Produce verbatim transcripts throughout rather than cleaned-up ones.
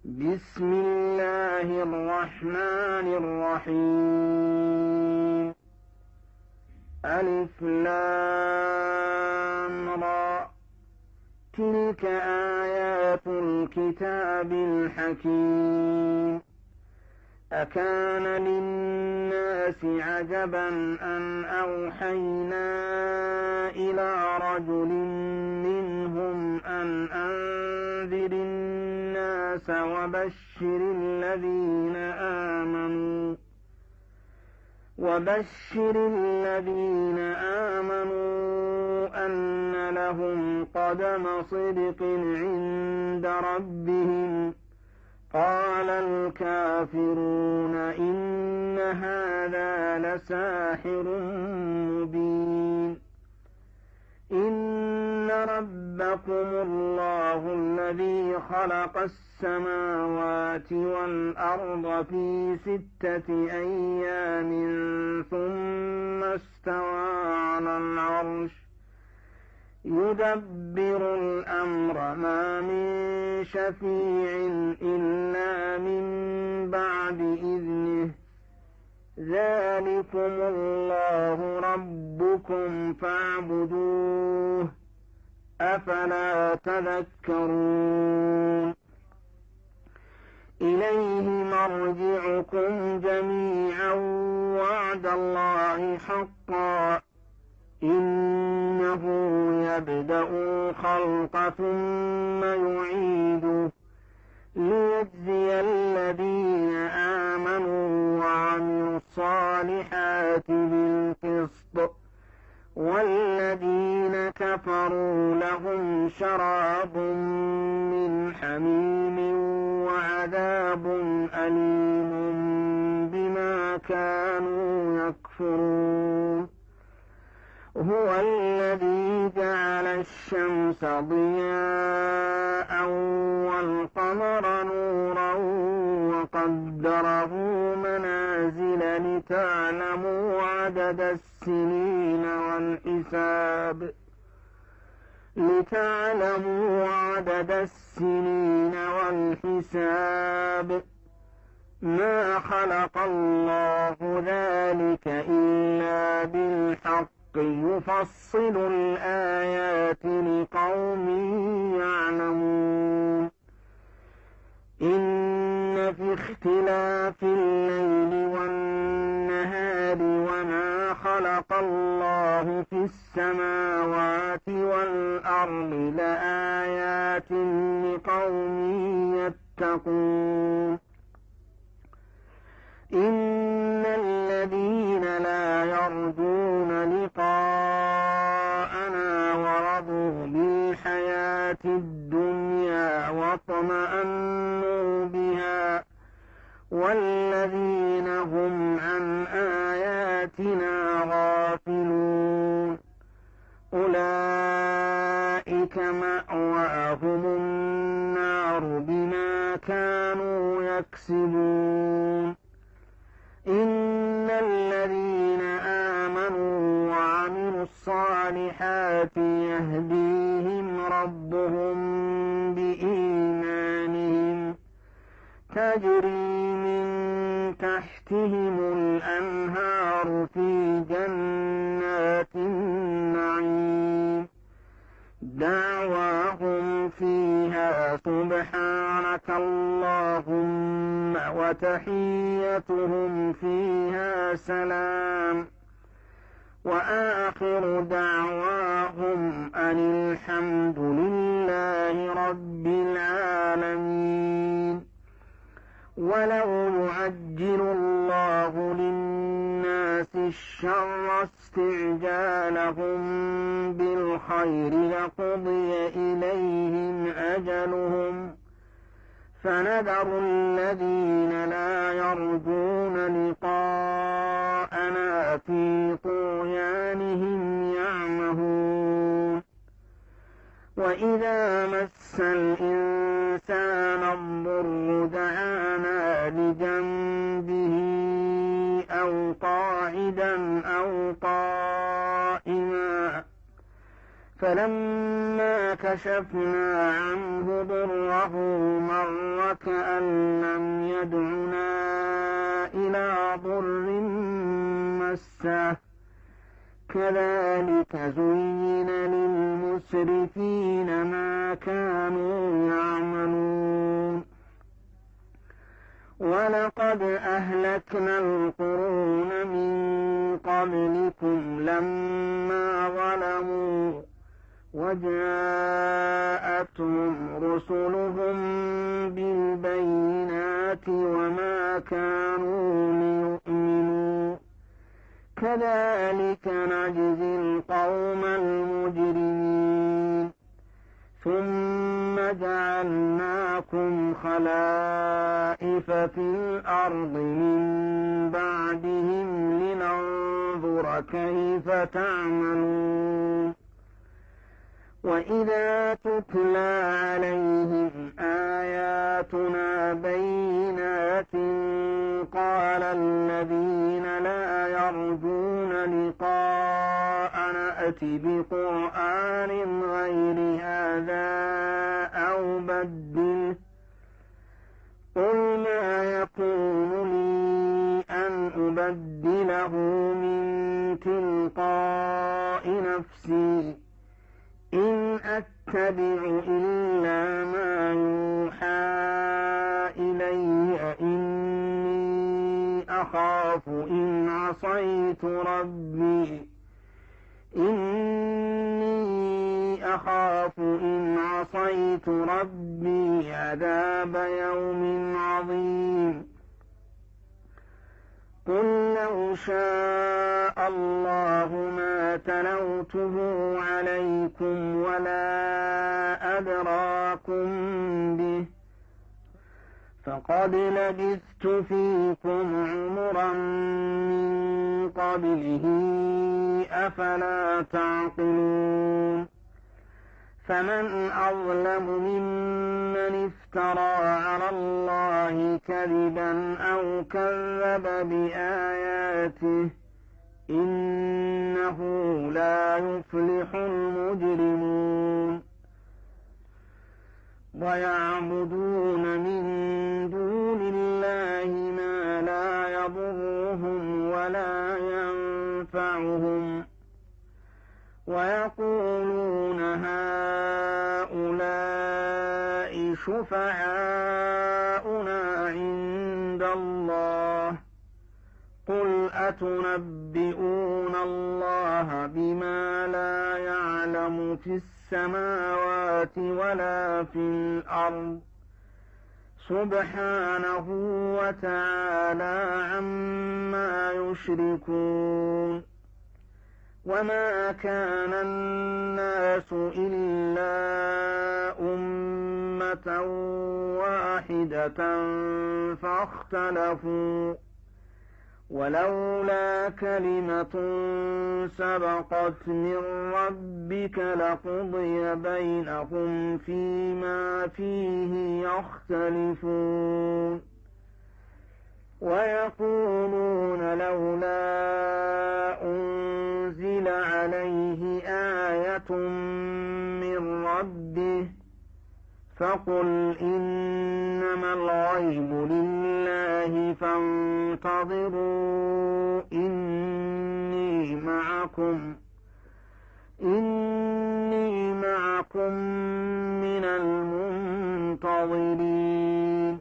بسم الله الرحمن الرحيم. ألف لام را، تلك آيات الكتاب الحكيم. أكان للناس عجبا أن أوحينا إلى رجل منهم أن أنذر الناس وبشر الذين آمنوا وبشر الذين آمنوا أن لهم قدم صدق عند ربهم. قال الكافرون إن هذا لساحر مبين. إن ربكم الله الذي خلق السماوات والأرض في ستة أيام ثم استوى على العرش يدبر الأمر ما من شفيع إلا من بعد إذنه. ذلكم الله ربكم فاعبدوه أفلا تذكرون. إليه مرجعكم جميعا وعد الله حقا إنه يبدأ الخلق ثم يعيده ليجزي الذين آمنوا وعملوا الصالحات بالقسط والذين كفروا لهم شراب من حميم وعذاب أليم بما كانوا يكفرون. هو الذي جعل الشمس ضياء والقمر نورا وقدره منازل لتعلموا عدد السنين والحساب لتعلموا عدد السنين والحساب ما خلق الله ذلك إلا بالحق يفصل الآيات لقوم يعلمون. إن في اختلاف الليل والنهار وما خلق الله في السماوات والأرض لآيات لقوم يتقون. إن الذين لا يرجون لقاءنا ورضوا بالحياة الدنيا واطمأنوا بها والذين هم عن آياتنا غافلون أولئك مأواهم النار بما كانوا يكسبون. إن الذين آمنوا وعملوا الصالحات يهديهم ربهم بإيمانهم تجري من تحتهم الأنهار في جنات النعيم دعواهم فيها سبحانك اللهم وتحيتهم فيها سلام وآخر دعواهم أن الحمد لله رب العالمين. ولو يعجل الله للناس الشر استعجالهم بالخير لقضي إليهم أجلهم فنذر الذين لا يرجون لقاءنا في طغيانهم يعمهون. وإذا مس الإنسان الضر دعانا لجنبه أو قاعدا أو قائما فلما كشفنا عنه ضره مر وكأن لم يدعنا إلى ضر مسه كذلك زين للمسرفين ما كانوا يعملون ولقد أهلكنا القرون من قبلكم لما ظلموا وجاءتهم رسلهم بالبينات وما كانوا ليؤمنوا كذلك نجزي القوم المجرمين ثم جعلناكم خلائف في الأرض من بعدهم لننظر كيف تعملون وإذا تتلى عليهم آياتنا بينات قال الذين لا يرجون لقاءنا ائت بقرآن غير هذا أو بدله قل ما يكون لي أن أبدله من تلقاء نفسي إن أتبع إلا ما يوحى إلي إني أخاف إن عصيت ربي إني أخاف إن عصيت ربي عذاب يوم عظيم قل لو شاء الله ما تلوته عليكم ولا أدراكم به فقد لبثت فيكم عمرا من قبله أفلا تعقلون فمن أظلم ممن افترى على الله كذبا أو كذب بآياته إنه لا يفلح المجرمون ويعبدون من دون الله ما لا يضرهم ولا ينفعهم ويقولون هؤلاء شفعاؤنا عند الله قل أتنبئون الله بما لا يعلم في السماوات ولا في الأرض سبحانه وتعالى عما يشركون وما كان الناس إلا أمة واحدة فاختلفوا ولولا كلمة سبقت من ربك لقضي بينهم فيما فيه يختلفون ويقولون لولا أنزل عليه آية من ربه فقل إنما الغيب لله فانتظروا إني معكم إني معكم من المنتظرين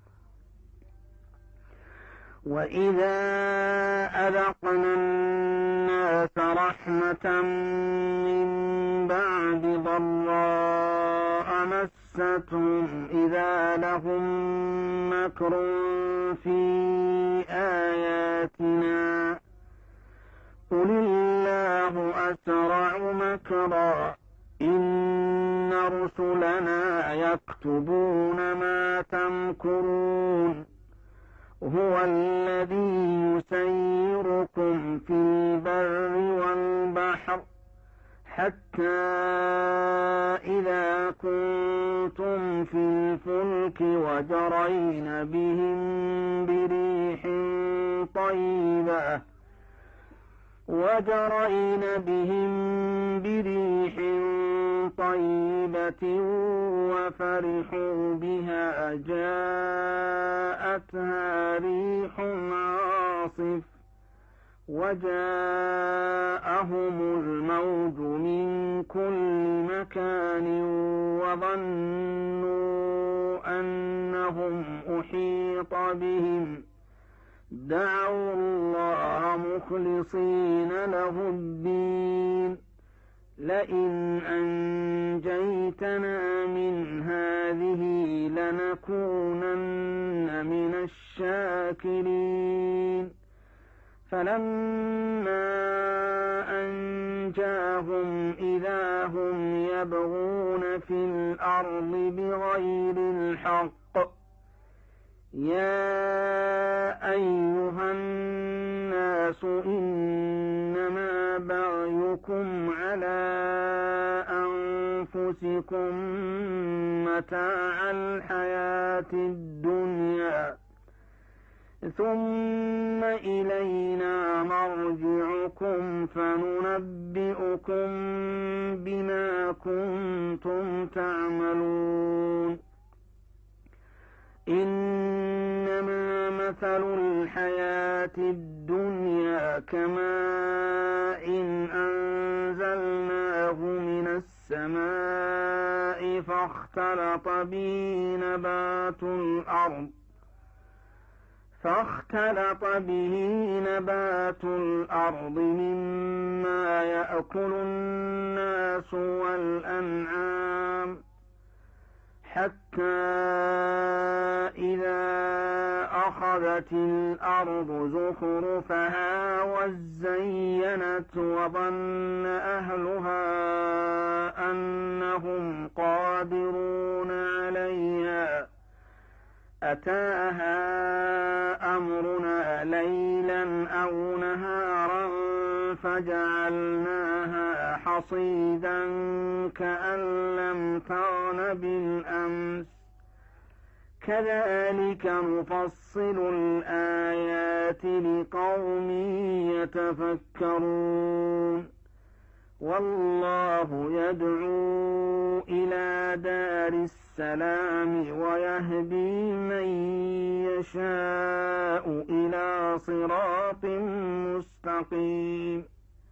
وإذا أذقنا الناس رحمة من بعد ضراء مستهم إذا لهم مكر في آياتنا قل الله أسرع مكرا إن رسلنا يكتبون ما تمكرون هو الذي يسيركم في البر والبحر حتى إذا كنتم في الفلك وجرين بهم بريح طيبة وجرين بهم بريح طيبة وفرحوا بها جاءتها ريح عاصف وجاءهم الموج من كل مكان وظنوا أنهم أحيط بهم دعوا الله مخلصين له الدين لئن أنجيتنا من هذه لنكونن من الشاكرين فلما أنجاهم إذا هم يبغون في الأرض بغير الحق يا أيها الناس إنما بغيكم على أنفسكم متاع الحياة الدنيا ثم إلينا مرجعكم فننبئكم بما كنتم تعملون إنما مثل الحياة الدنيا كماء إن أنزلناه من السماء فاختلط به نبات الأرض فاختلط به نبات الأرض مما يأكل الناس والأنعام حتى إذا أخذت الأرض زخرفها وزينت وظن أهلها أنهم قادرون عليها أتاها أمرنا ليلا أو نهارا فجعلناها حصيدا كأن لم تغن بالأمس كذلك نفصل الآيات لقوم يتفكرون والله يدعو إلى دار السلام ويهدي من يشاء إلى صراط مستقيم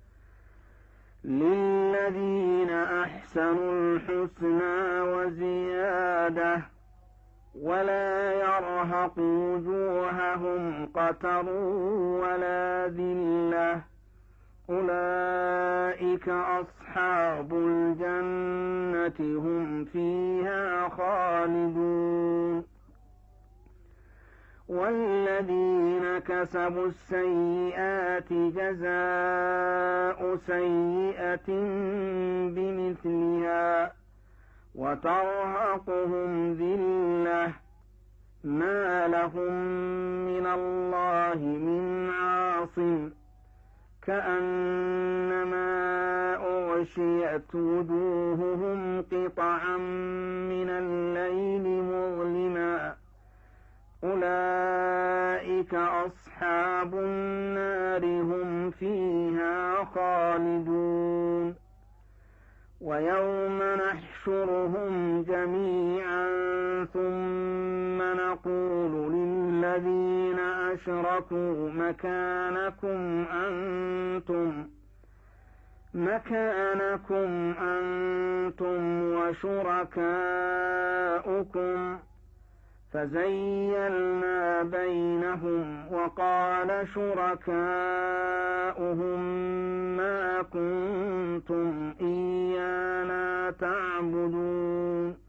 للذين أحسنوا الحسنى وزيادة ولا يرهق وجوههم قتر ولا ذلة أولئك أصحاب الجنة هم فيها خالدون والذين كسبوا السيئات جزاء سيئة بمثلها وترهقهم ذلة ما لهم من الله من عاصم كأنما أغشيت وجوههم قطعا من الليل مظلما أولئك أصحاب النار هم فيها خالدون ويوم نحشرهم جميعا ثم نقول للذين أشركوا مكانكم أنتم مكانكم أنتم وشركاؤكم فزيلنا بينهم وقال شركاؤهم ما كنتم إيانا تعبدون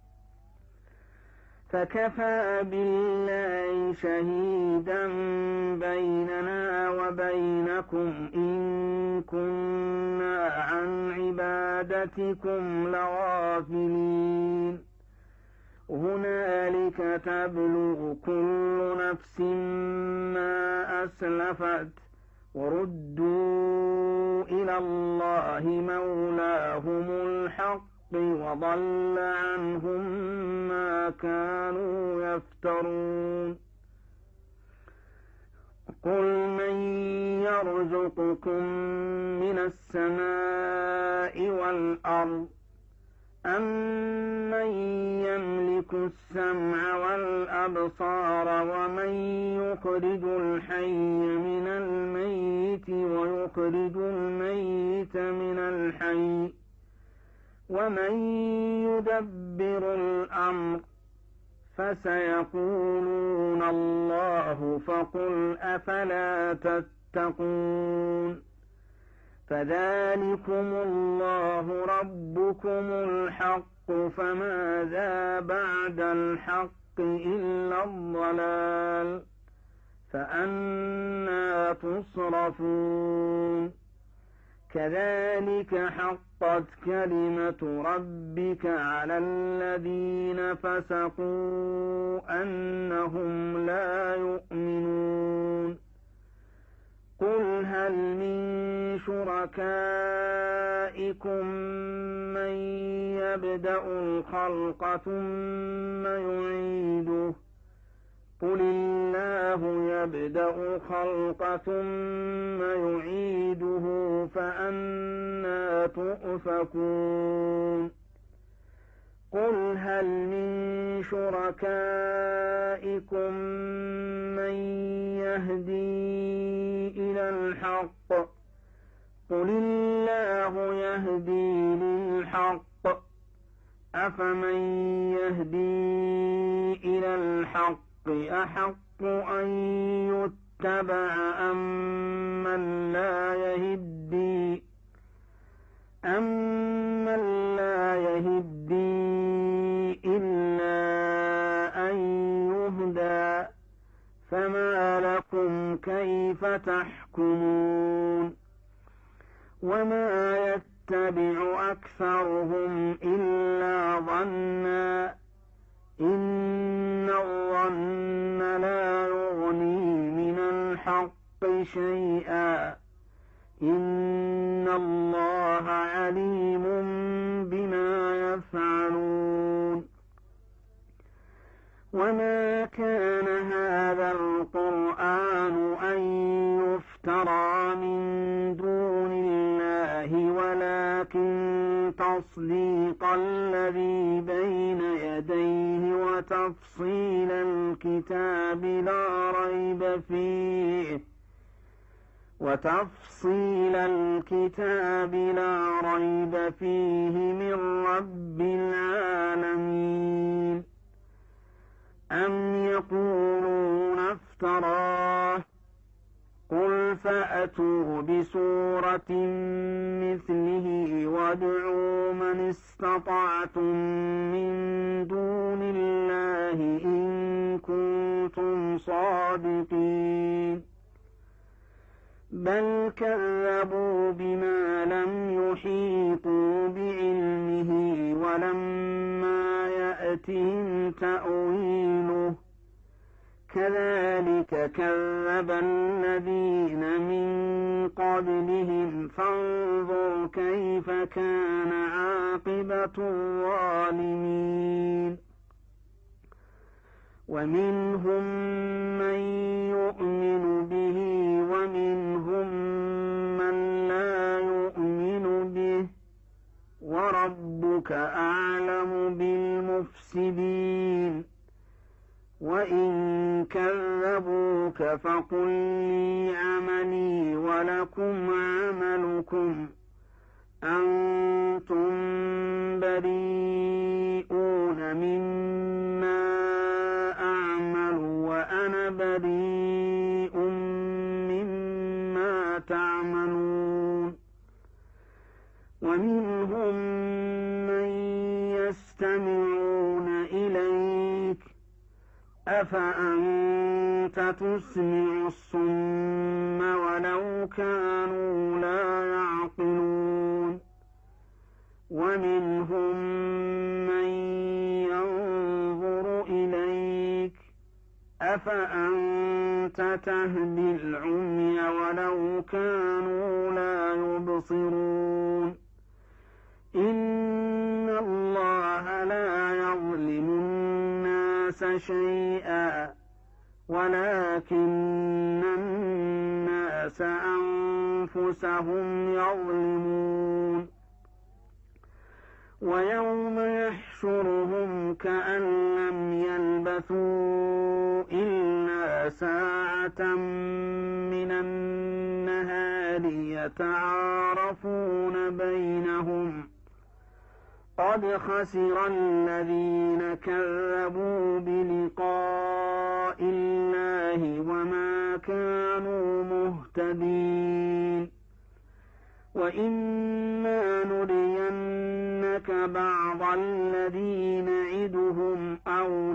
فكفى بالله شهيدا بيننا وبينكم إن كنا عن عبادتكم لغافلين هنالك تبلغ كل نفس ما أسلفت وردوا إلى الله مولاهم الحق وضل عنهم ما كانوا يفترون قل من يرزقكم من السماء والأرض أمن يملك السمع والأبصار ومن يخرج الحي من الميت ويخرج الميت من الحي ومن يدبر الأمر فسيقولون الله فقل أفلا تتقون فذلكم الله ربكم الحق فماذا بعد الحق إلا الضلال فأنى تصرفون كذلك حقت كلمة ربك على الذين فسقوا أنهم لا يؤمنون قل هل من شركائكم من يبدأ الخلق ثم يعيده قل الله يبدأ الخلق ثم يعيده فأنى تؤفكون قل هل من شركائكم من يهدي إلى الحق قل الله يهدي للحق أفمن يهدي إلى الحق أحق أن يتبع أمن لا يهدي أمن لا يهدي إلا أن يهدى فما لكم كيف تحكمون وما يتبع أكثرهم إلا ظنا إن الظن لا يغني من الحق شيئا إن الله عليم بما يفعلون وما كان هذا القرآن أن يفترى من دون الله ولكن تصديق الذي بين يديه وتفصيل الكتاب لا ريب فيه وتفصيل الكتاب لا ريب فيه من رب العالمين أم يقولون افتراه قل فأتوا بسورة مثله وادعوا من استطعتم من دون الله إن كنتم صادقين بل كذبوا بما لم يحيطوا بعلمه ولما يأتهم تأويله كذلك كذب الذين من قبلهم فانظر كيف كان عاقبة الظالمين ومنهم من يؤمن به ومنهم من لا يؤمن به وربك أعلم بالمفسدين وإن كذبوك فقل لي عملي ولكم عملكم أنتم بريئون مما أعمل وأنا بريء مما تعملون ومنهم من يستمعون إليك أفأنت تسمع الصم ولو كانوا لا يعقلون ومنهم من ينظر إليك أفأنت تهدي العمي ولو كانوا لا يبصرون إن الله لا يظلم الناس شيئا ولكن الناس أنفسهم يظلمون ويوم يحشرهم كأن لم يلبثوا إلا ساعة من النهار يتعارفون بينهم قد خسر الذين كذبوا بلقاء الله وما كانوا مهتدين وإما نرينك بعض الذي نعدهم أو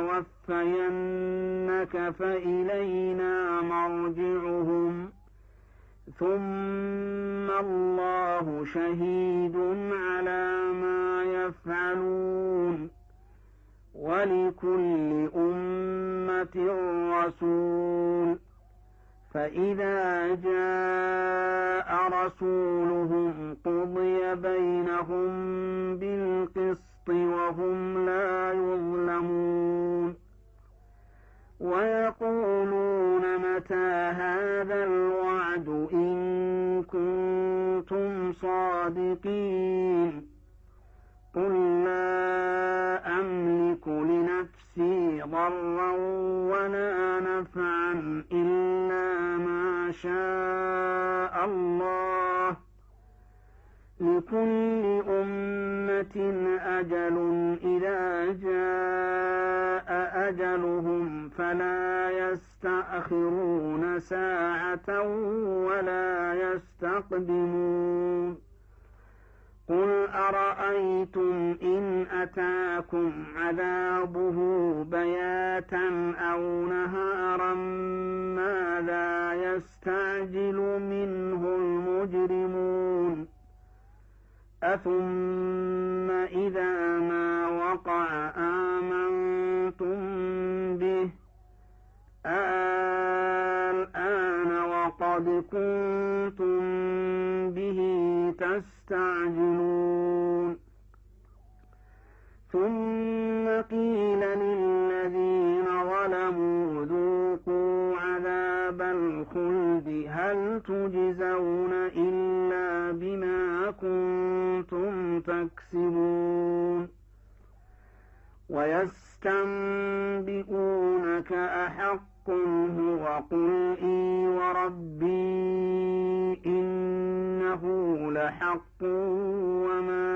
نتوفينك فإلينا مرجعهم ثم الله شهيد على ما يفعلون ولكل أمة رسول فإذا جاء رسولهم قضي بينهم بالقسط وهم لا يظلمون ويقولون متى هذا الوعد إن كنتم صادقين قل لا أملك لنفسي ضرا ولا نفعا إلا ما شاء الله لكل أمة أجل إذا جاء أجلهم فلا يستأخرون ساعة ولا يستقدمون قل أرأيتم إن أتاكم عذابه بياتا أو نهارا ماذا يستعجل منه المجرمون أثم إذا ما وقع آمنتم به الآن وقد كنتم به تستعجلون ثم قيل للذين ظلموا ذوقوا عذاب الخلد هل تجزون إلا بما كنتم تكسبون ويستنبئونك أحق هو قل إي وربي إنه لحق وما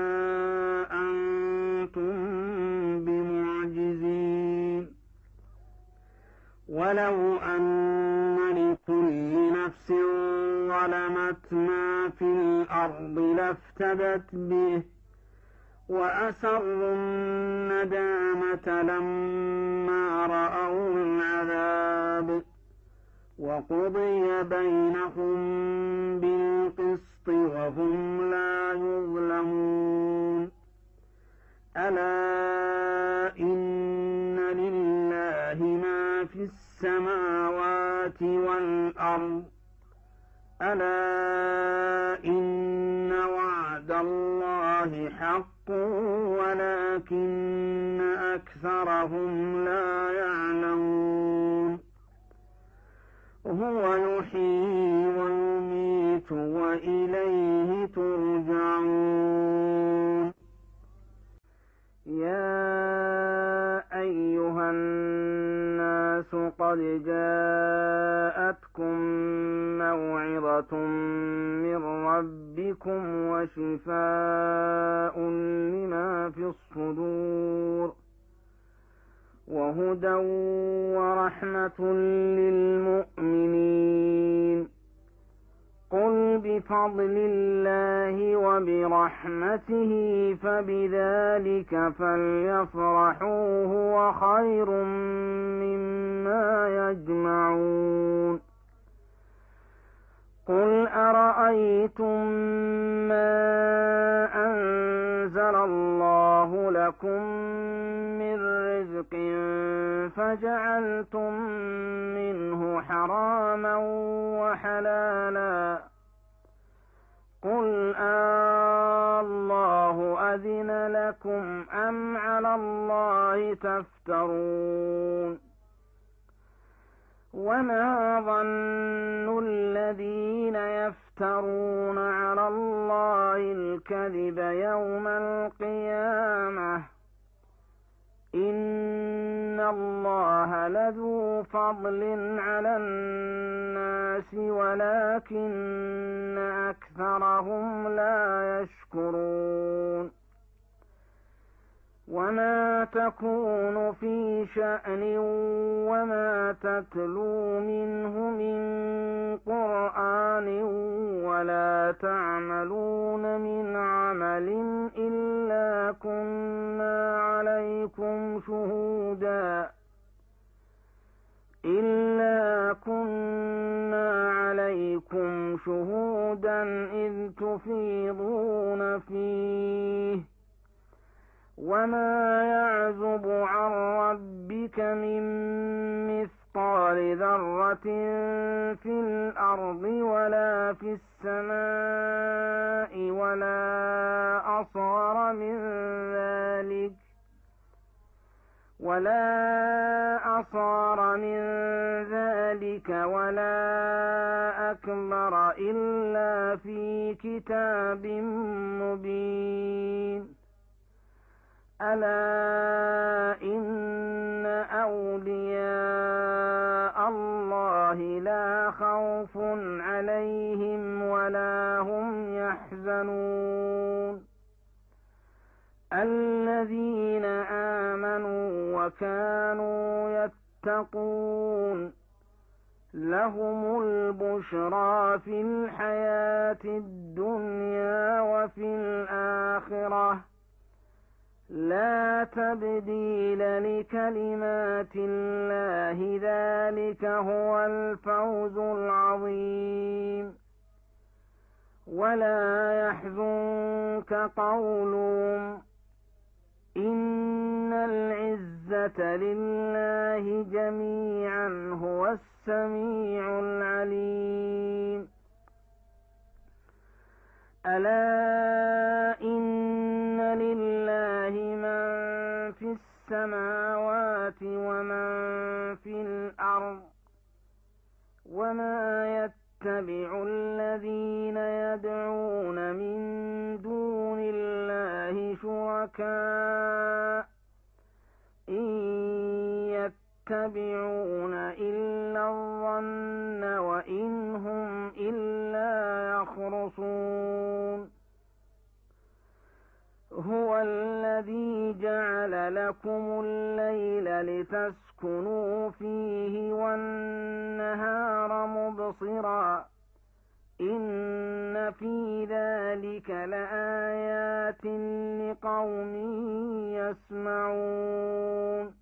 أنتم بمعجزين ولو أن لكل نفس ظلمت ما في الأرض لافتدت به وأسروا الندامة لما رأوا العذاب وقضي بينهم بالقسط وهم لا يظلمون ألا إن لله ما في السماوات والأرض ألا إن وعد الله حق ولكن أكثرهم لا يعلمون هو يحيي ويميت وإليه ترجعون يا أيها الناس قد جاءتكم موعظة من ربكم وشفاء لما في الصدور وهدى ورحمة للمؤمنين قل بفضل الله وبرحمته فبذلك فليفرحوا هو خير مما يجمعون قل أرأيتم ما أنزل الله لكم من رزق فجعلتم منه حراما وحلالا قل الله أذن لكم أم على الله تفترون وما ظن الذين يفترون على الله الكذب يوم القيامة إن الله لذو فضل على الناس ولكن أكثرهم لا يشكرون وما تكون في شأن وما تتلو منه من قرآن ولا تعملون من عمل إلا كنا عليكم شهودا إلا كنا عليكم شهودا إذ تفيضون فيه وما يعزب عن ربك من مثقال ذرة في الأرض ولا في السماء ولا أصغر من ذلك ولا أصغر من ذلك ولا أكبر إلا في كتاب مبين ألا إن أولياء الله لا خوف عليهم ولا هم يحزنون الذين آمنوا وكانوا يتقون لهم البشرى في الحياة الدنيا وفي الآخرة لا تبديل لكلمات الله ذلك هو الفوز العظيم ولا يحزنك قولهم إن العزة لله جميعا هو السميع العليم ألا إن لله من في السماوات ومن في الأرض وما يتبع الذين يدعون من دون الله شركاء إن يتبعون إلا الظن وإن هم إلا يخرصون هو الذي جعل لكم الليل لتسكنوا فيه والنهار مبصرا إن في ذلك لآيات لقوم يسمعون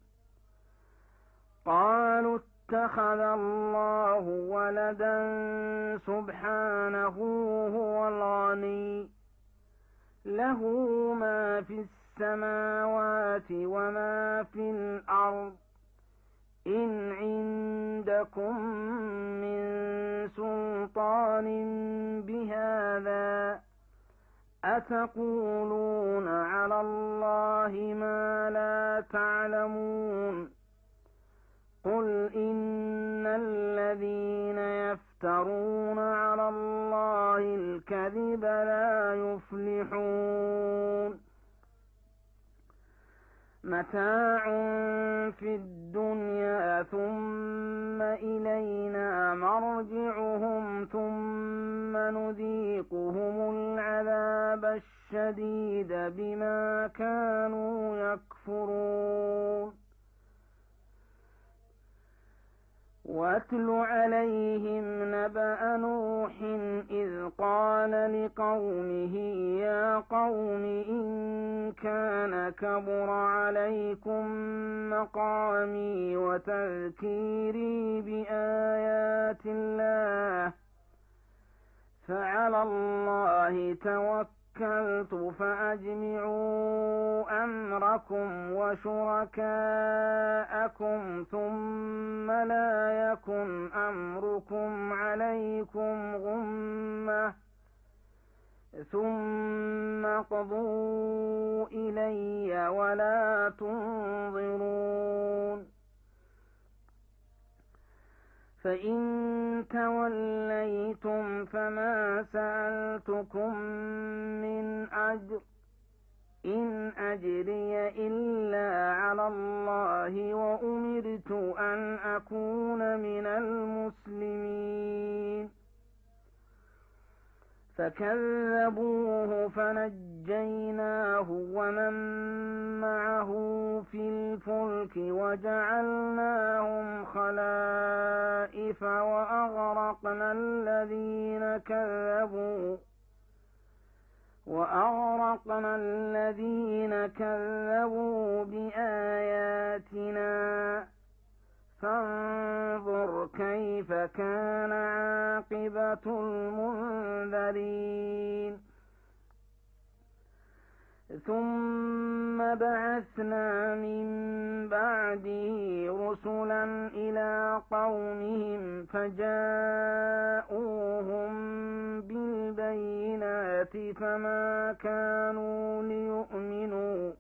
قالوا اتخذ الله ولدا سبحانه هو الغني له ما في السماوات وما في الأرض إن عندكم من سلطان بهذا أتقولون على الله ما لا تعلمون قل إن الذين يفترون على الله الكذب لا يفلحون متاع في الدنيا ثم إلينا مرجعهم ثم نذيقهم العذاب الشديد بما كانوا يكفرون واتل عليهم نبأ نوح إذ قال لقومه يا قوم إن كان كبر عليكم مقامي وتذكيري بآيات الله فعلى الله توكلت فأجمعوا أمركم وشركاءكم ثم لا يكن أمركم عليكم غمة ثم اقضوا إلي ولا تنظرون فإن توليتم فما سألتكم من أجر إن أجري إلا على الله وأمرت أن أكون من المسلمين. فكذبوه فنجيناه ومن معه في الفلك وجعلناهم خلائف وأغرقنا الذين كذبوا وأغرقنا الذين كذبوا بآياتنا فانظر كيف كان عاقبة المنذرين. ثم بعثنا من بعده رسلا إلى قومهم فجاءوهم بالبينات فما كانوا ليؤمنوا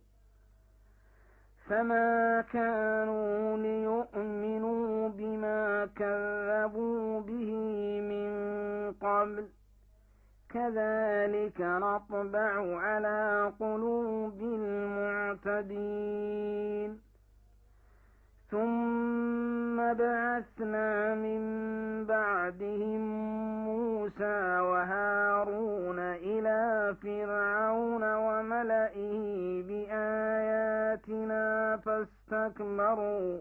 فما كانوا ليؤمنوا بما كذبوا به من قبل كذلك نطبع على قلوب المعتدين. ثم بعثنا من بعدهم موسى وهارون إلى فرعون وملئه بآياتنا فاستكبروا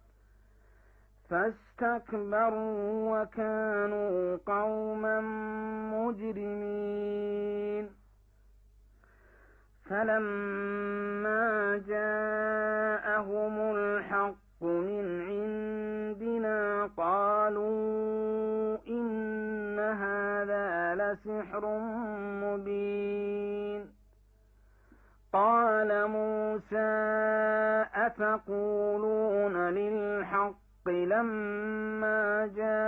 فاستكبروا وكانوا قوما مجرمين. فلما جاءهم الحق من عندنا قالوا إن هذا لسحر مبين. قال موسى أتقولون للحق لما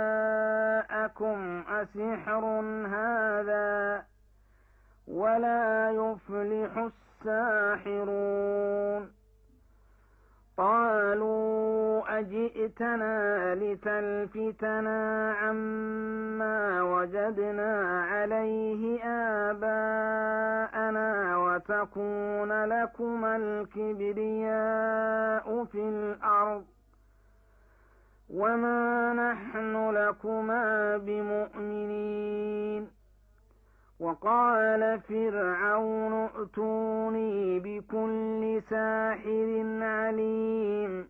جاءكم أسحر هذا ولا يفلح الساحرون. قالوا أجئتنا لتلفتنا عما وجدنا عليه آباءنا وتكون لكما الكبرياء في الأرض وما نحن لكما بمؤمنين. وقال فرعون ائتوني بكل ساحر عليم.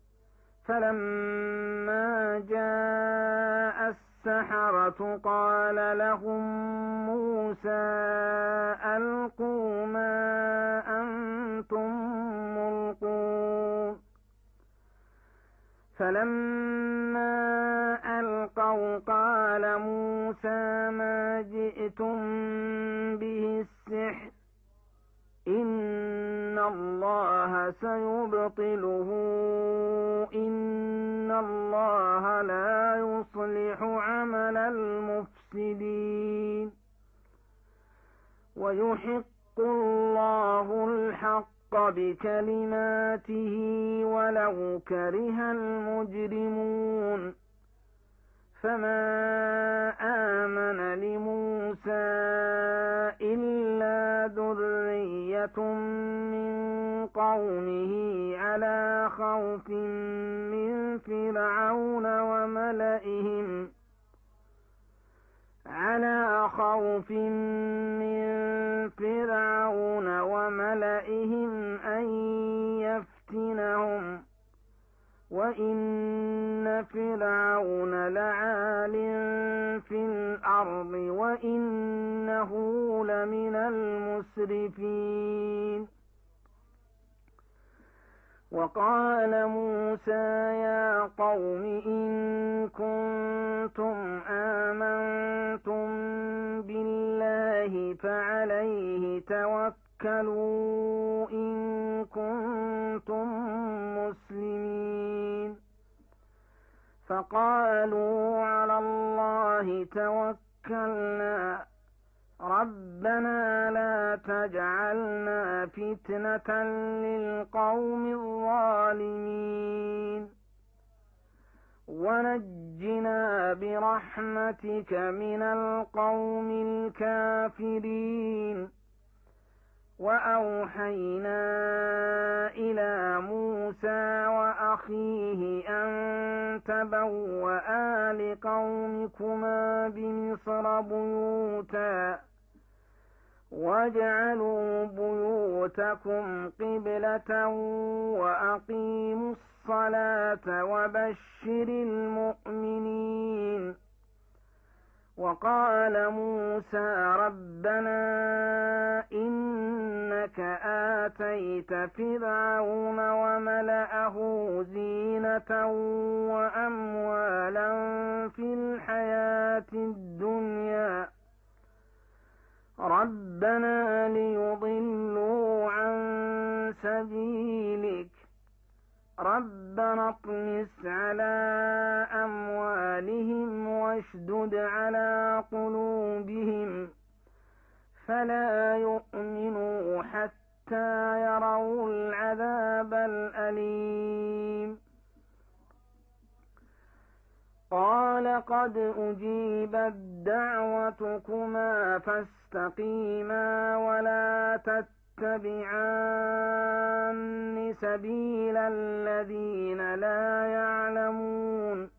فلما جاء السحرة قال لهم موسى ألقوا ما أنتم ملقون. فلما ألقوا قال موسى ما جئتم به السحر إن الله سيبطله إن الله لا يصلح عمل المفسدين ويحق الله الحق بكلماته ولو كره المجرمون. فما آمن لموسى إلا ذرية من قومه على خوف من فرعون وملئهم على خوف من فرعون وملئهم أن يفتنهم وإن فرعون لعال في الأرض وإنه لمن المسرفين. وقال موسى يا قوم إن كنتم آمنتم بالله فعليه توكلوا إن كنتم مسلمين. فقالوا على الله توكلنا ربنا لا تجعلنا فتنة للقوم الظالمين ونجنا برحمتك من القوم الكافرين. وأوحينا إلى موسى وأخيه أن تبوأ لقومكما بمصر بيوتا واجعلوا بيوتكم قبلة وأقيموا الصلاة وبشر المؤمنين. وقال موسى ربنا إنك آتيت فرعون وملأه زينة وأموالا في الحياة الدنيا ربنا ليضلوا عن سبيلك ربنا اطمس على أموالهم واشدد على قلوبهم فلا يؤمنوا حتى يروا العذاب الأليم. قال قد أجيبت دعوتكما فاستقيما ولا تتبعان سبيل الذين لا يعلمون.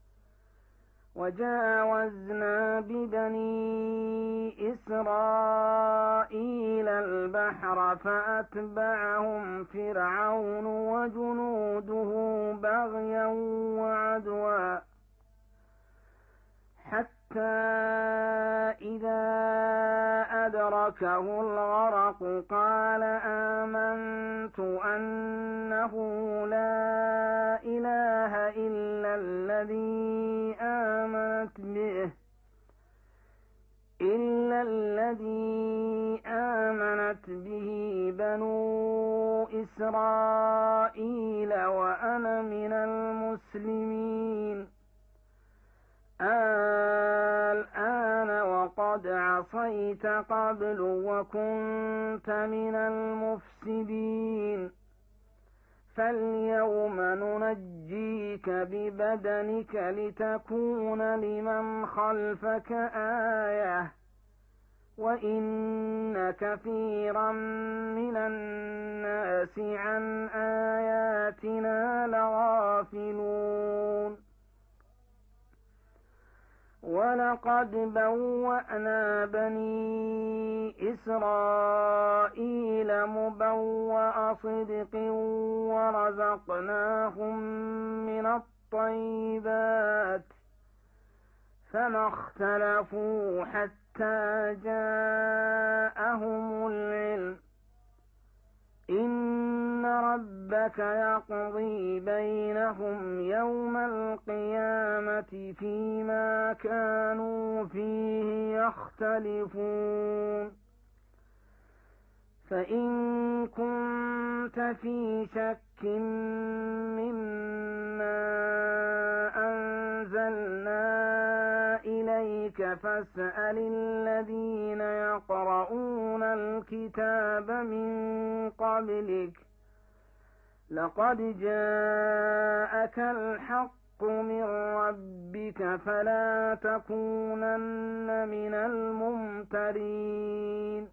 وجاوزنا ببني إسرائيل البحر فأتبعهم فرعون وجنوده بغيا وعدوا حتى إذا أدركه الغرق قال آمنت أنه لا إله إلا الذي آمنت به إلا الذي آمنت به بنو إسرائيل وأنا من المسلمين. الآن وقد عصيت قبل وكنت من المفسدين فاليوم ننجيك ببدنك لتكون لمن خلفك آية وإن كثيرا من الناس عن آياتنا لغافلون. ولقد بوأنا بني إسرائيل مبوأ صدق ورزقناهم من الطيبات فما اختلفوا حتى جاءهم العلم إن ربك يقضي بينهم يوم القيامة فيما كانوا فيه يختلفون. فإن كنت في شك مما أنزلنا إليك فاسأل الذين يقرؤون الكتاب من قبلك لقد جاءك الحق من ربك فلا تكونن من الممترين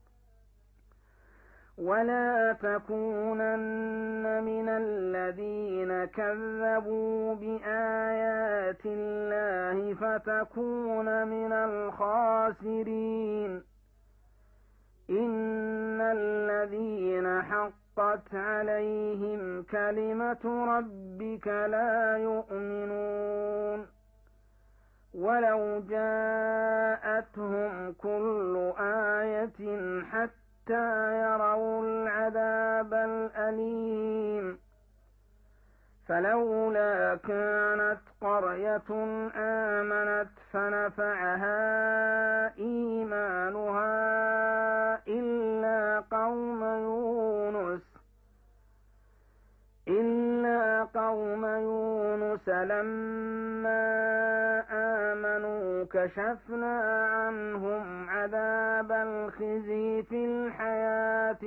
ولا تكونن من الذين كذبوا بآيات الله فتكون من الخاسرين. إن الذين حقت عليهم كلمة ربك لا يؤمنون ولو جاءتهم كل آية حتى يروا العذاب الأليم. فلولا كانت قرية آمنت فنفعها إيمانها إلا قوم يونس إلا قوم يونس لما آمنوا كشفنا عنهم عذاب الخزي في الحياة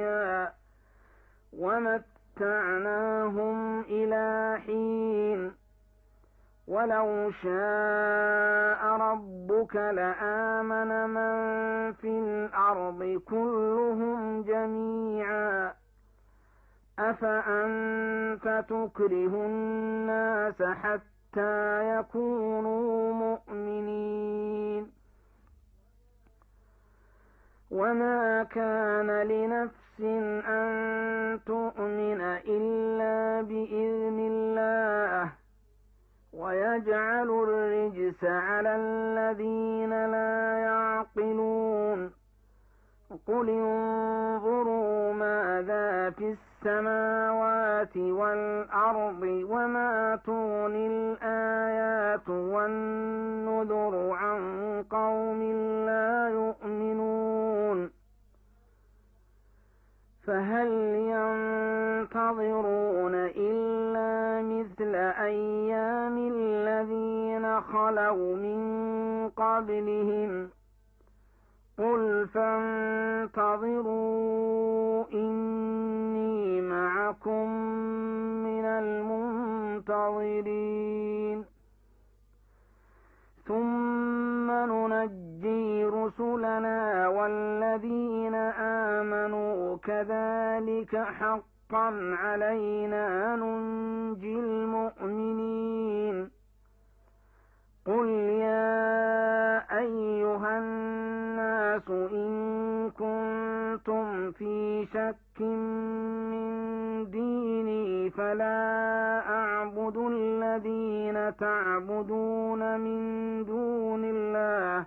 الدنيا ومتعناهم إلى حين ولو شاء ربك لآمن من في الأرض كلهم جميعا أفأنت تكره الناس حتى يكونوا مؤمنين وما كان لنفس أن تؤمن إلا بإذن الله ويجعل الرجس على الذين لا يعقلون قل انظروا ماذا في السماوات والأرض وما تغني الآيات والنذر عن قوم لا يؤمنون فهل ينتظرون إلا مثل أيام الذين خلوا من قبلهم قل فانتظروا إني معكم من المنتظرين ثم ننجي رسلنا والذين آمنوا كذلك حقا علينا ننجي المؤمنين قل يا أيها الناس إن كنتم في شك من ديني فلا أعبد الذين تعبدون من دون الله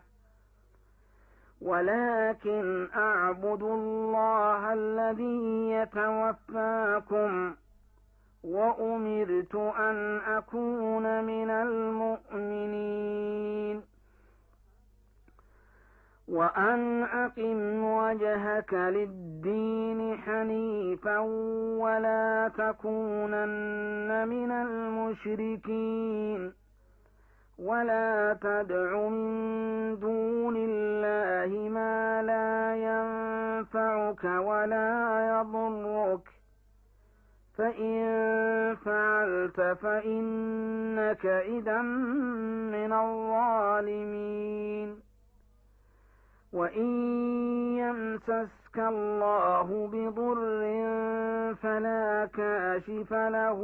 ولكن أعبد الله الذي يتوفاكم وأمرت أن أكون من المؤمنين وأن أقم وجهك للدين حنيفا ولا تكونن من المشركين ولا تدع من دون الله ما لا ينفعك ولا يضرك فإن فعلت فإنك إذا من الظالمين وإن يمسسك الله بضر فلا كاشف له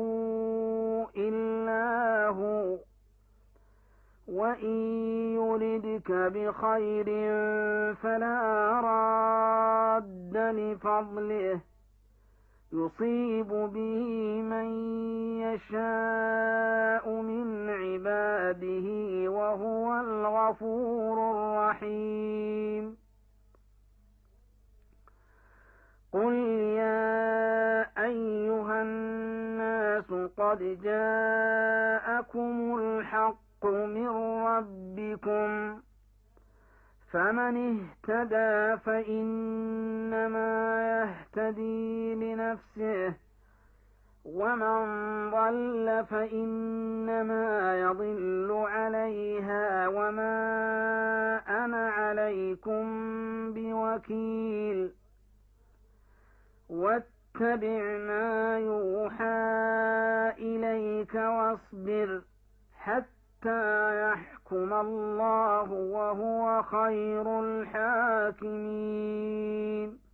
إلا هو وإن يردك بخير فلا راد لفضله يصيب به من يشاء من عباده وهو الغفور الرحيم قل يا أيها الناس قد جاءكم الحق من ربكم فمن اهتدى فإنما يهتدي لنفسه ومن ضل فإنما يضل عليها وما أنا عليكم بوكيل واتبع ما يوحى إليك واصبر حتى يحكم الله وهو خير الحاكمين